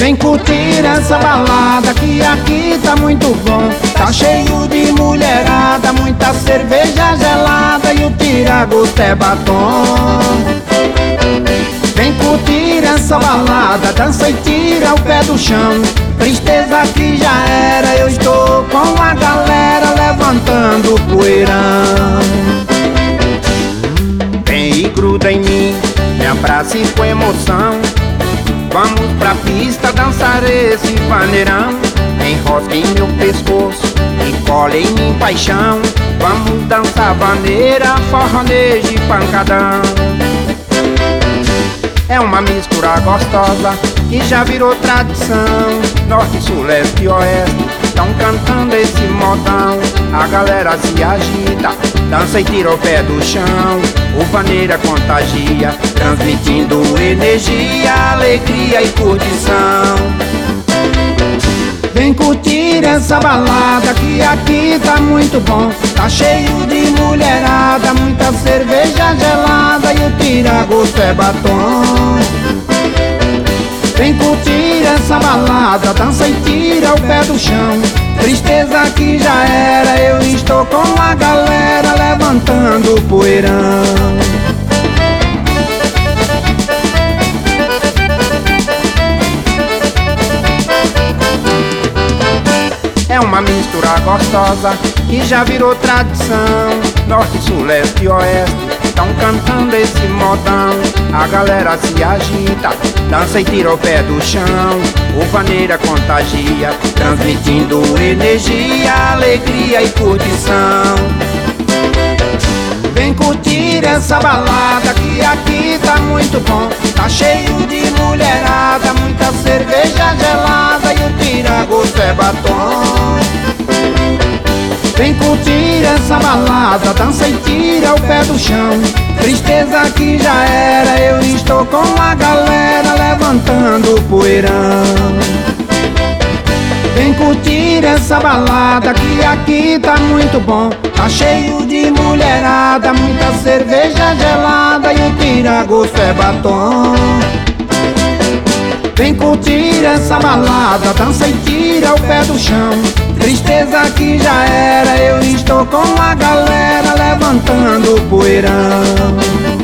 Vem curtir essa balada que aqui tá muito bom. Tá cheio de mulherada, muita cerveja gelada e o tira-gosto é batom. Vem curtir essa balada, dança e tira o pé do chão. Tristeza que já era, eu estou com a galera levantando o poeirão. Vem e gruda em mim, me abraça e com emoção. Vamos pra pista dançar esse vaneirão. Enrosca em meu pescoço e cola em mim paixão. Vamos dançar vaneira, forronejo e pancadão. É uma mistura gostosa que já virou tradição. Norte, sul, leste e oeste tão cantando esse modão. A galera se agita, dança e tira o pé do chão. O vaneira contagia, transmitindo energia, alegria e curtição. Vem curtir essa balada que aqui tá muito bom. Tá cheio de mulherada, muita cerveja gelada e o tira-gosto é batom. Vem curtir essa balada, dança e tira o pé do chão. Tristeza que já era, eu estou com a galera levantando o poeirão. É uma mistura gostosa que já virou tradição. Norte, sul, leste e oeste tão cantando esse modão. A galera se agita, dança e tira o pé do chão. O vaneira contagia, transmitindo energia, alegria e curtição. Vem curtir essa balada que aqui tá muito bom. Tá cheio de mulherada, muita cerveja gelada e o tira-gosto é batom. Vem curtir essa balada, dança e tira o pé do chão. Tristeza que já era, eu estou com a galera levantando o poeirão. Vem curtir essa balada que aqui tá muito bom. Tá cheio de mulherada, muita cerveja gelada e o tira-gosto é batom. Vem curtir essa balada, dança e tira o pé do chão. Tristeza que já era, eu estou com a galera levantando o poeirão.